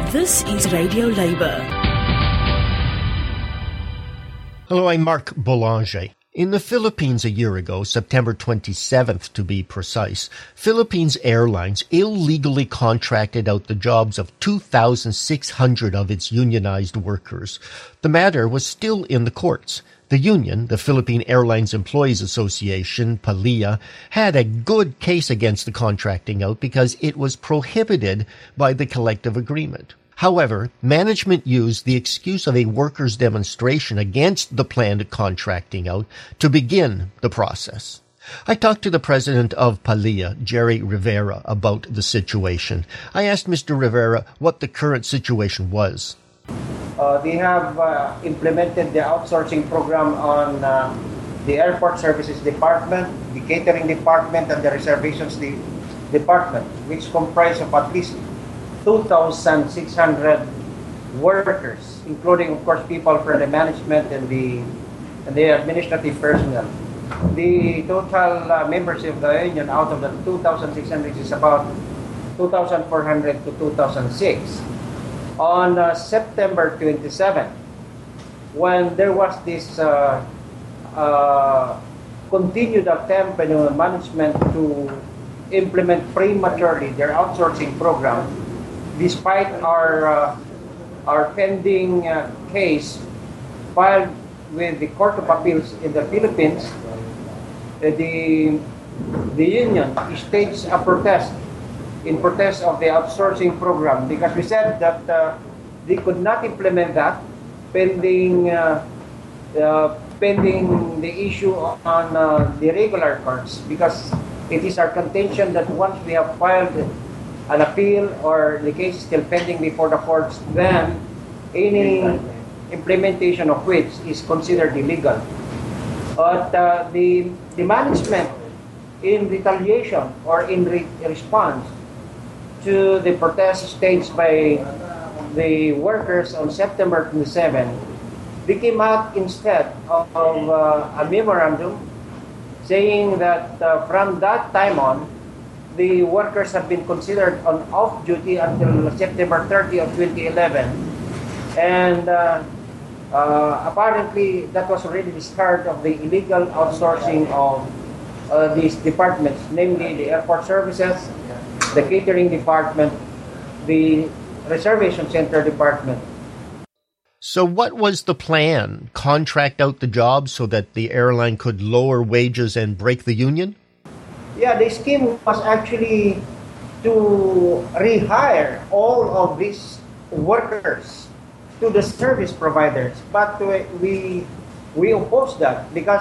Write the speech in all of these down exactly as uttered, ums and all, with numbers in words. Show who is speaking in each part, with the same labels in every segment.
Speaker 1: This is Radio Labour.
Speaker 2: Hello, I'm Mark Boulanger. In the Philippines a year ago, September twenty-seventh to be precise, Philippines Airlines illegally contracted out the jobs of two thousand six hundred of its unionized workers. The matter was still in the courts. The union, the Philippine Airlines Employees Association, P A L I A, had a good case against the contracting out because it was prohibited by the collective agreement. However, management used the excuse of a workers' demonstration against the planned contracting out to begin the process. I talked to the president of P A L I A, Jerry Rivera, about the situation. I asked Mister Rivera what the current situation was.
Speaker 3: Uh, they have uh, implemented the outsourcing program on uh, the Airport Services Department, the Catering Department, and the Reservations de- Department, which comprise of at least two thousand six hundred workers, including, of course, people from the management and the and the administrative personnel. The total uh, membership of the union out of the two thousand six hundred is about two thousand four hundred to two thousand six. On uh, September twenty-seventh, when there was this uh, uh, continued attempt by the management to implement prematurely their outsourcing program, despite our uh, our pending uh, case filed with the Court of Appeals in the Philippines, uh, the the union staged a protest in protest of the outsourcing program because we said that uh, they could not implement that pending uh, uh, pending the issue on uh, the regular courts, because it is our contention that once we have filed an appeal or the case is still pending before the courts, then any implementation of which is considered illegal. But uh, the, the management, in retaliation or in re- response to the protest staged by the workers on September twenty-seventh, they came out instead of, of uh, a memorandum saying that uh, from that time on, the workers have been considered on off duty until September thirtieth of twenty eleven, and uh, uh, apparently that was already the start of the illegal outsourcing of uh, these departments, namely the airport services, the catering department, the reservation center department.
Speaker 2: So what was the plan? Contract out the jobs so that the airline could lower wages and break the union?
Speaker 3: Yeah, the scheme was actually to rehire all of these workers to the service providers, but we we opposed that because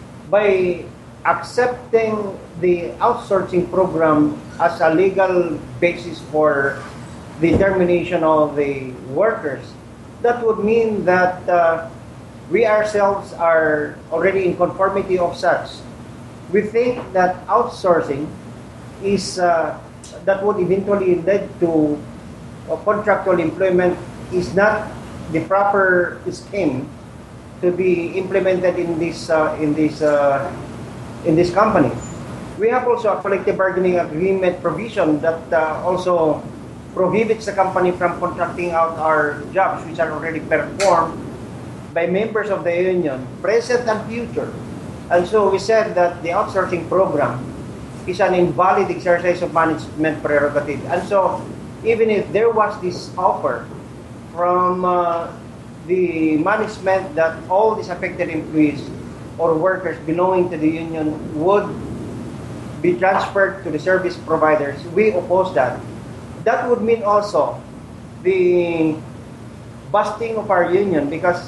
Speaker 3: by accepting the outsourcing program as a legal basis for the termination of the workers, that would mean that uh, we ourselves are already in conformity of such. We think that outsourcing is uh, that would eventually lead to uh, contractual employment is not the proper scheme to be implemented in this uh, in this uh, in this company. We have also a collective bargaining agreement provision that uh, also prohibits the company from contracting out our jobs, which are already performed by members of the union, present and future. And so we said that the outsourcing program is an invalid exercise of management prerogative. And so even if there was this offer from uh, the management that all these affected employees or workers belonging to the union would be transferred to the service providers, we oppose that. That would mean also the busting of our union because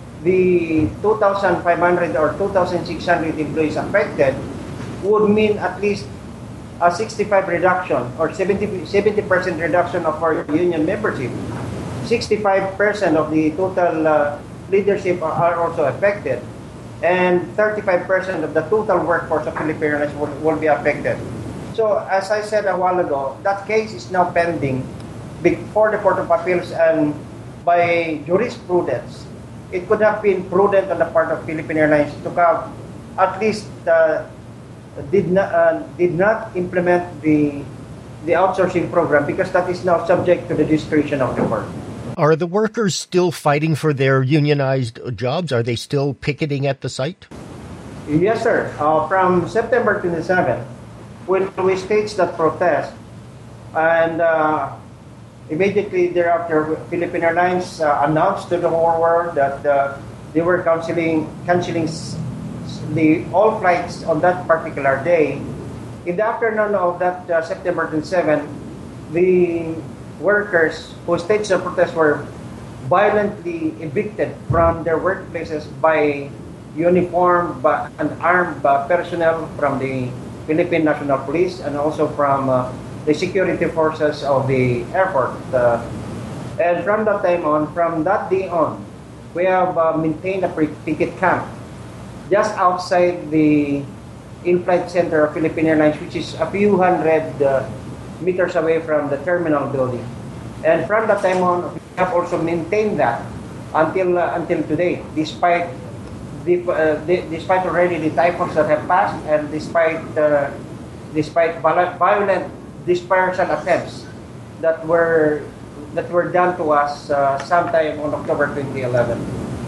Speaker 3: the two thousand five hundred or two thousand six hundred employees affected would mean at least a sixty-five reduction or seventy percent reduction of our union membership. sixty-five percent of the total uh, leadership are also affected, and thirty-five percent of the total workforce of Philippine Airlines will, will be affected. So, as I said a while ago, that case is now pending before the Court of Appeals, and by jurisprudence, it could have been prudent on the part of Philippine Airlines to have at least uh, did not uh, did not implement the the outsourcing program because that is now subject to the discretion of the court.
Speaker 2: Are the workers still fighting for their unionized jobs? Are they still picketing at the site?
Speaker 3: Yes, sir. Uh, from September twenty-seventh, when we staged that protest, and uh, immediately thereafter, Philippine Airlines uh, announced to the whole world that uh, they were canceling, canceling the all flights on that particular day. In the afternoon of that uh, September twenty-seventh, the workers who staged the protest were violently evicted from their workplaces by uniformed but and armed uh, personnel from the Philippine National Police and also from uh, the security forces of the airport. Uh, and from that time on, from that day on, we have uh, maintained a picket camp just outside the in-flight center of Philippine Airlines, which is a few hundred uh, meters away from the terminal building. And from that time on, we have also maintained that until uh, until today, despite the, uh, the, despite already the typhoons that have passed and despite uh, despite violent dispersal attempts that were that were done to us uh, sometime on October twenty eleven.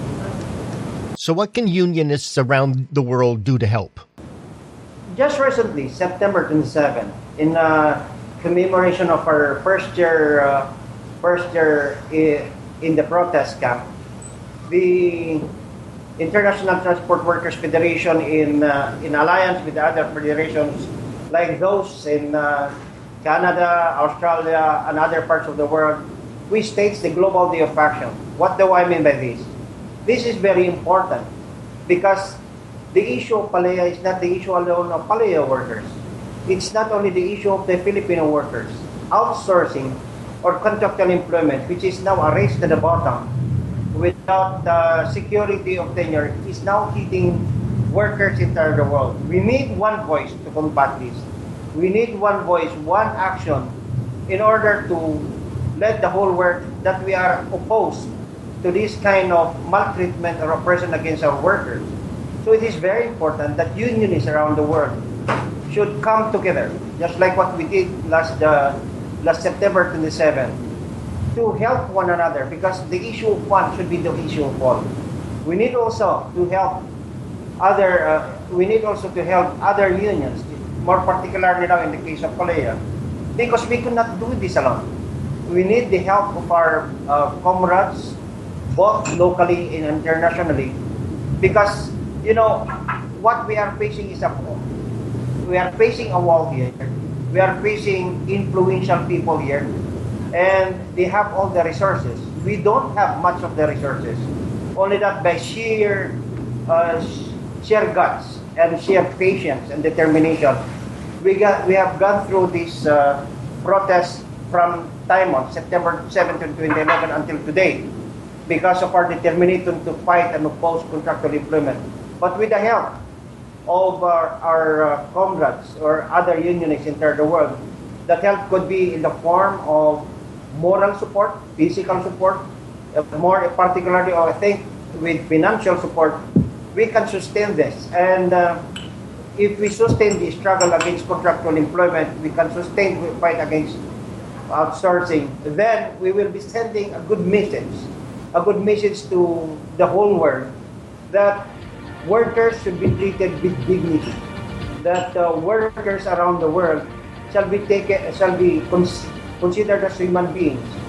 Speaker 2: So what can unionists around the world do to help?
Speaker 3: Just recently, September twenty-seventh, in uh, commemoration of our first year, uh, first year in the protest camp, the International Transport Workers Federation, in uh, in alliance with other federations like those in uh, Canada, Australia, and other parts of the world, we staged the Global Day of Action. What do I mean by this? This is very important because the issue of Palaya is not the issue alone of Palaya workers. It's not only the issue of the Filipino workers. Outsourcing or contractual employment, which is now a race to the bottom without uh, security of tenure, is now hitting workers entire the world. We need one voice to combat this. We need one voice, one action in order to let the whole world that we are opposed to this kind of maltreatment or oppression against our workers. So it is very important that unionists around the world should come together, just like what we did last uh, last September twenty-seventh, to help one another, because the issue of one should be the issue of all. We need also to help other. Uh, we need also to help other unions, more particularly now in the case of Palaya, because we cannot do this alone. We need the help of our uh, comrades, both locally and internationally, because you know what we are facing is a we are facing a wall here. We are facing influential people here, and they have all the resources. We don't have much of the resources. Only that by sheer, uh, sheer guts and sheer patience and determination, we got we have gone through this uh, protest from time on September seventh, twenty eleven until today, because of our determination to fight and oppose contractual employment. But with the help of our, our uh, comrades or other unionists in the world, that help could be in the form of moral support, physical support, uh, more particularly, or I think with financial support, we can sustain this. And uh, if we sustain the struggle against contractual employment, we can sustain the fight against outsourcing, then we will be sending a good message, a good message to the whole world that workers should be treated with dignity, that uh, workers around the world shall be taken, shall be cons- considered as human beings,